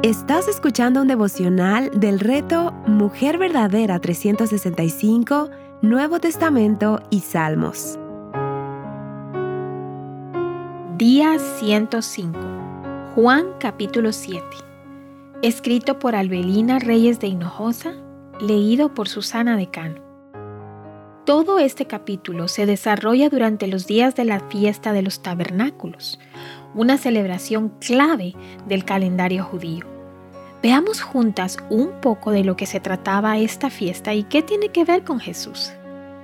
Estás escuchando un devocional del reto Mujer Verdadera 365, Nuevo Testamento y Salmos. Día 105. Juan capítulo 7. Escrito por Albelina Reyes de Hinojosa, leído por Susana Decano. Todo este capítulo se desarrolla durante los días de la fiesta de los tabernáculos, una celebración clave del calendario judío. Veamos juntas un poco de lo que se trataba esta fiesta y qué tiene que ver con Jesús.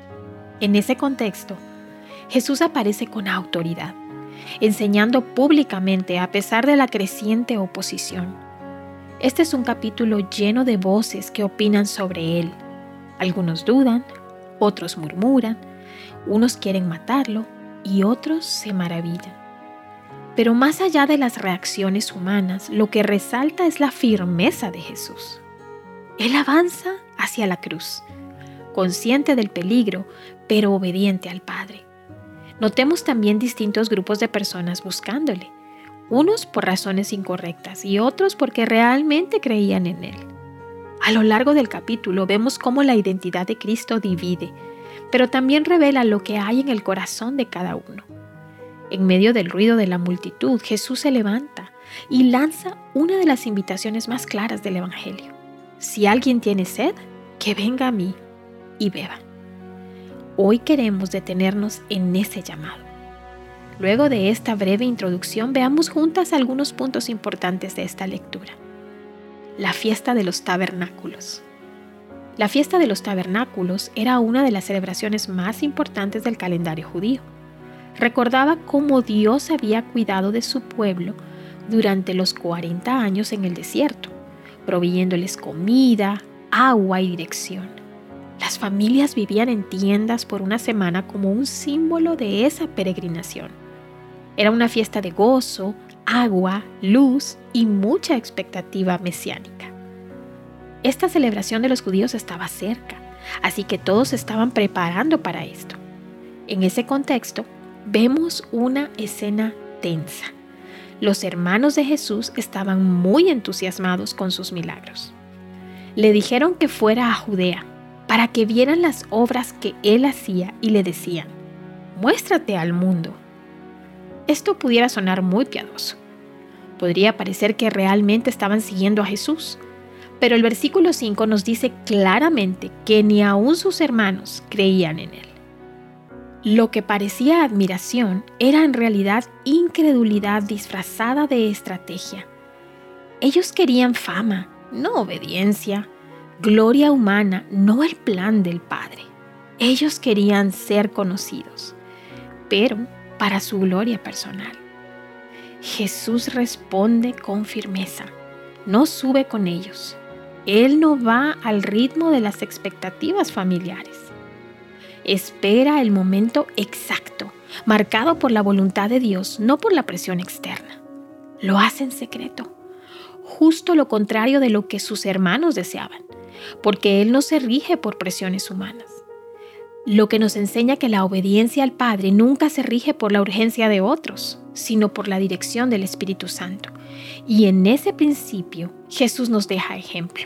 En ese contexto, Jesús aparece con autoridad, enseñando públicamente a pesar de la creciente oposición. Este es un capítulo lleno de voces que opinan sobre él. Algunos dudan, otros murmuran, unos quieren matarlo y otros se maravillan. Pero más allá de las reacciones humanas, lo que resalta es la firmeza de Jesús. Él avanza hacia la cruz, consciente del peligro, pero obediente al Padre. Notemos también distintos grupos de personas buscándole, unos por razones incorrectas y otros porque realmente creían en él. A lo largo del capítulo vemos cómo la identidad de Cristo divide, pero también revela lo que hay en el corazón de cada uno. En medio del ruido de la multitud, Jesús se levanta y lanza una de las invitaciones más claras del Evangelio. Si alguien tiene sed, que venga a mí y beba. Hoy queremos detenernos en ese llamado. Luego de esta breve introducción, veamos juntas algunos puntos importantes de esta lectura. La fiesta de los tabernáculos. La fiesta de los tabernáculos era una de las celebraciones más importantes del calendario judío. Recordaba cómo Dios había cuidado de su pueblo durante los 40 años en el desierto, proveyéndoles comida, agua y dirección. Las familias vivían en tiendas por una semana como un símbolo de esa peregrinación. Era una fiesta de gozo, agua, luz y mucha expectativa mesiánica. Esta celebración de los judíos estaba cerca, así que todos se estaban preparando para esto. En ese contexto, vemos una escena tensa. Los hermanos de Jesús estaban muy entusiasmados con sus milagros. Le dijeron que fuera a Judea para que vieran las obras que él hacía y le decían: «Muéstrate al mundo». Esto pudiera sonar muy piadoso. Podría parecer que realmente estaban siguiendo a Jesús, pero el versículo 5 nos dice claramente que ni aún sus hermanos creían en él. Lo que parecía admiración era en realidad incredulidad disfrazada de estrategia. Ellos querían fama, no obediencia, gloria humana, no el plan del Padre. Ellos querían ser conocidos, pero para su gloria personal. Jesús responde con firmeza, no sube con ellos. Él no va al ritmo de las expectativas familiares. Espera el momento exacto, marcado por la voluntad de Dios, no por la presión externa. Lo hace en secreto, justo lo contrario de lo que sus hermanos deseaban, porque Él no se rige por presiones humanas. Lo que nos enseña que la obediencia al Padre nunca se rige por la urgencia de otros, sino por la dirección del Espíritu Santo. Y en ese principio, Jesús nos deja ejemplo.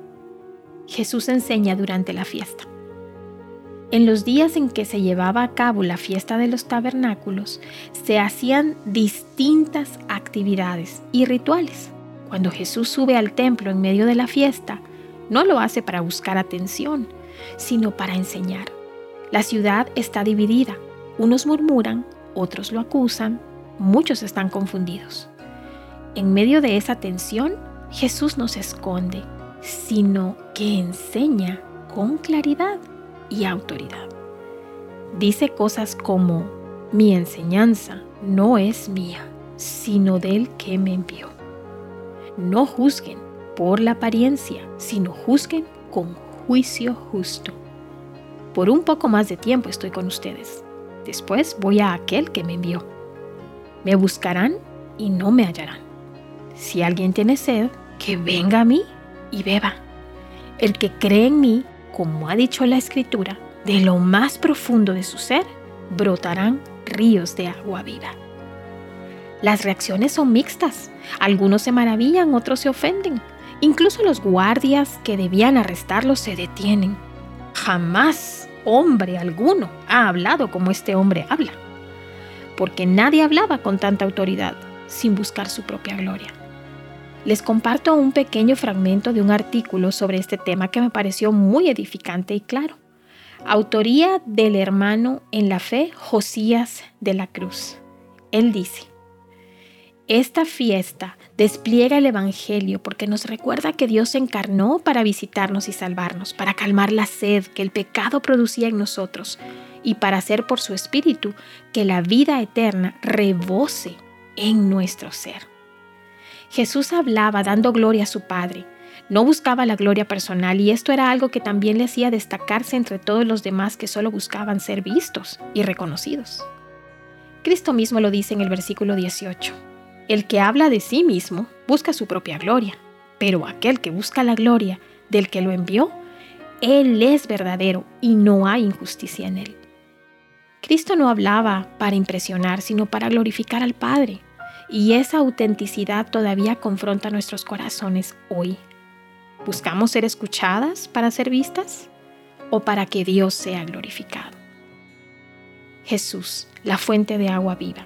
Jesús enseña durante la fiesta. En los días en que se llevaba a cabo la fiesta de los tabernáculos, se hacían distintas actividades y rituales. Cuando Jesús sube al templo en medio de la fiesta, no lo hace para buscar atención, sino para enseñar. La ciudad está dividida. Unos murmuran, otros lo acusan, muchos están confundidos. En medio de esa tensión, Jesús no se esconde, sino que enseña con claridad y autoridad. Dice cosas como: «Mi enseñanza no es mía, sino del que me envió». No juzguen por la apariencia, sino juzguen con juicio justo. Por un poco más de tiempo estoy con ustedes. Después voy a aquel que me envió. Me buscarán y no me hallarán. Si alguien tiene sed, que venga a mí y beba. El que cree en mí, como ha dicho la Escritura, de lo más profundo de su ser brotarán ríos de agua viva. Las reacciones son mixtas. Algunos se maravillan, otros se ofenden. Incluso los guardias que debían arrestarlos se detienen. Jamás hombre alguno ha hablado como este hombre habla, porque nadie hablaba con tanta autoridad sin buscar su propia gloria. Les comparto un pequeño fragmento de un artículo sobre este tema que me pareció muy edificante y claro. Autoría del hermano en la fe Josías de la Cruz. Él dice: esta fiesta despliega el Evangelio porque nos recuerda que Dios se encarnó para visitarnos y salvarnos, para calmar la sed que el pecado producía en nosotros y para hacer por su Espíritu que la vida eterna rebose en nuestro ser. Jesús hablaba dando gloria a su Padre. No buscaba la gloria personal y esto era algo que también le hacía destacarse entre todos los demás que solo buscaban ser vistos y reconocidos. Cristo mismo lo dice en el versículo 18. El que habla de sí mismo busca su propia gloria, pero aquel que busca la gloria del que lo envió, Él es verdadero y no hay injusticia en Él. Cristo no hablaba para impresionar, sino para glorificar al Padre, y esa autenticidad todavía confronta nuestros corazones hoy. ¿Buscamos ser escuchadas para ser vistas o para que Dios sea glorificado? Jesús, la fuente de agua viva.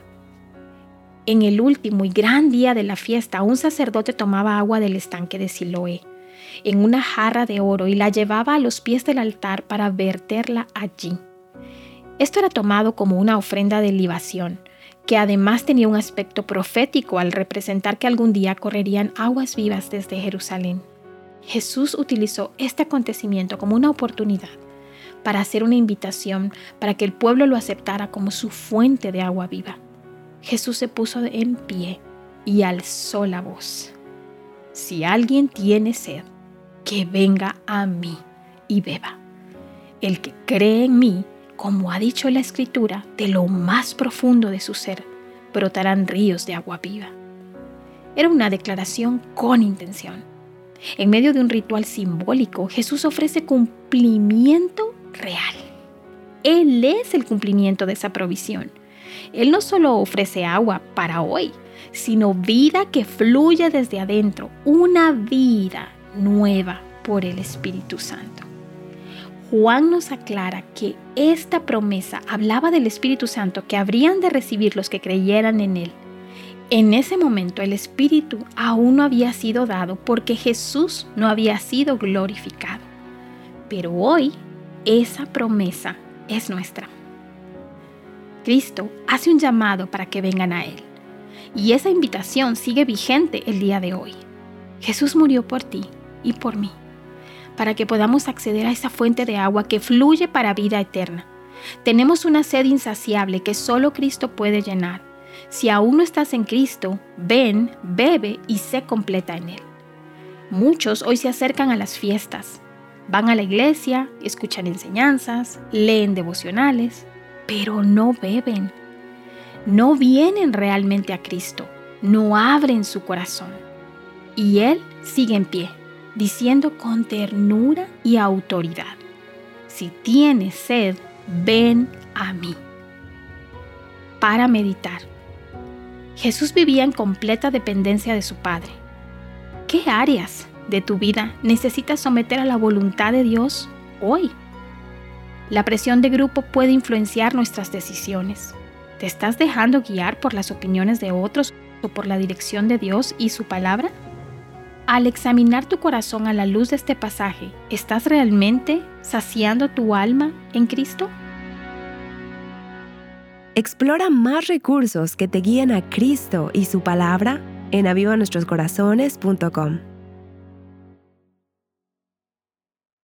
En el último y gran día de la fiesta, un sacerdote tomaba agua del estanque de Siloé en una jarra de oro y la llevaba a los pies del altar para verterla allí. Esto era tomado como una ofrenda de libación, que además tenía un aspecto profético al representar que algún día correrían aguas vivas desde Jerusalén. Jesús utilizó este acontecimiento como una oportunidad para hacer una invitación para que el pueblo lo aceptara como su fuente de agua viva. Jesús se puso en pie y alzó la voz: si alguien tiene sed, que venga a mí y beba. El que cree en mí, como ha dicho la Escritura, de lo más profundo de su ser brotarán ríos de agua viva. Era una declaración con intención. En medio de un ritual simbólico, Jesús ofrece cumplimiento real. Él es el cumplimiento de esa provisión. Él no solo ofrece agua para hoy, sino vida que fluye desde adentro, una vida nueva por el Espíritu Santo. Juan nos aclara que esta promesa hablaba del Espíritu Santo que habrían de recibir los que creyeran en Él. En ese momento el Espíritu aún no había sido dado porque Jesús no había sido glorificado. Pero hoy esa promesa es nuestra. Cristo hace un llamado para que vengan a Él. Y esa invitación sigue vigente el día de hoy. Jesús murió por ti y por mí, para que podamos acceder a esa fuente de agua que fluye para vida eterna. Tenemos una sed insaciable que solo Cristo puede llenar. Si aún no estás en Cristo, ven, bebe y sé completa en Él. Muchos hoy se acercan a las fiestas. Van a la iglesia, escuchan enseñanzas, leen devocionales, pero no beben. No vienen realmente a Cristo, no abren su corazón. Y Él sigue en pie, diciendo con ternura y autoridad: si tienes sed, ven a mí. Para meditar. Jesús vivía en completa dependencia de su Padre. ¿Qué áreas de tu vida necesitas someter a la voluntad de Dios hoy? La presión de grupo puede influenciar nuestras decisiones. ¿Te estás dejando guiar por las opiniones de otros o por la dirección de Dios y su palabra? Al examinar tu corazón a la luz de este pasaje, ¿estás realmente saciando tu alma en Cristo? Explora más recursos que te guíen a Cristo y su palabra en avivanuestroscorazones.com.